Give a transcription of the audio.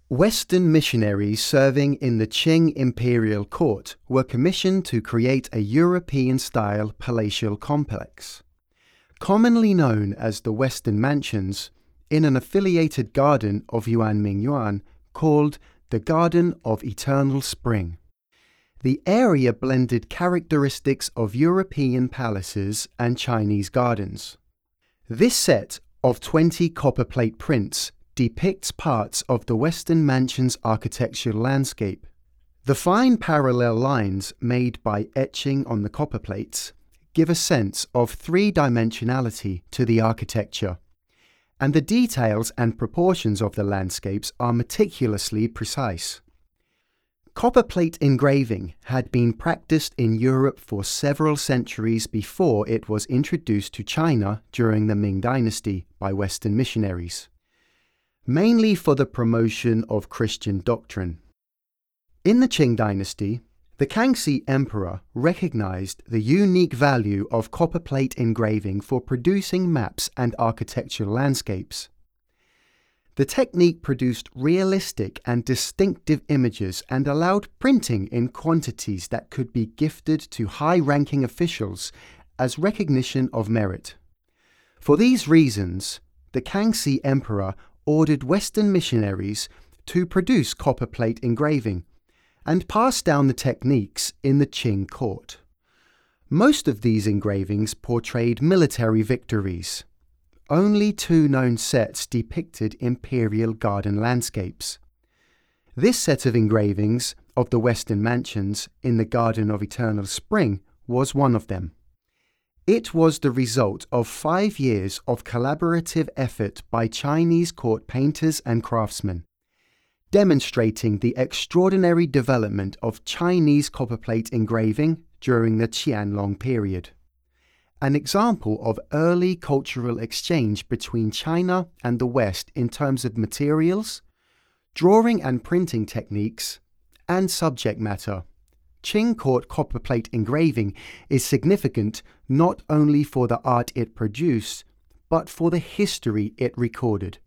Western missionaries serving in the Qing imperial court were commissioned to create a European-style palatial complex. Commonly known as the Western Mansions, in an affiliated garden of Yuanmingyuan called the Garden of Eternal Spring. The area blended characteristics of European palaces and Chinese gardens. This set of 20 copperplate prints depicts parts of the Western Mansion's architectural landscape. The fine parallel lines made by etching on the copperplates give a sense of three-dimensionality to the architecture, and the details and proportions of the landscapes are meticulously precise. Copperplate engraving had been practiced in Europe for several centuries before it was introduced to China during the Ming Dynasty by Western missionaries, mainly for the promotion of Christian doctrine. In the Qing Dynasty, the Kangxi Emperor recognized the unique value of copperplate engraving for producing maps and architectural landscapes. The technique produced realistic and distinctive images and allowed printing in quantities that could be gifted to high-ranking officials as recognition of merit. For these reasons, the Kangxi Emperor ordered Western missionaries to produce copperplate engraving and pass down the techniques in the Qing court. Most of these engravings portrayed military victories. Only 2 known sets depicted imperial garden landscapes. This set of engravings of the Western Mansions in the Garden of Eternal Spring was one of them. It was the result of 5 years of collaborative effort by Chinese court painters and craftsmen, demonstrating the extraordinary development of Chinese copperplate engraving during the Qianlong period. An example of early cultural exchange between China and the West in terms of materials, drawing and printing techniques, and subject matter. Qing court copperplate engraving is significant not only for the art it produced, but for the history it recorded.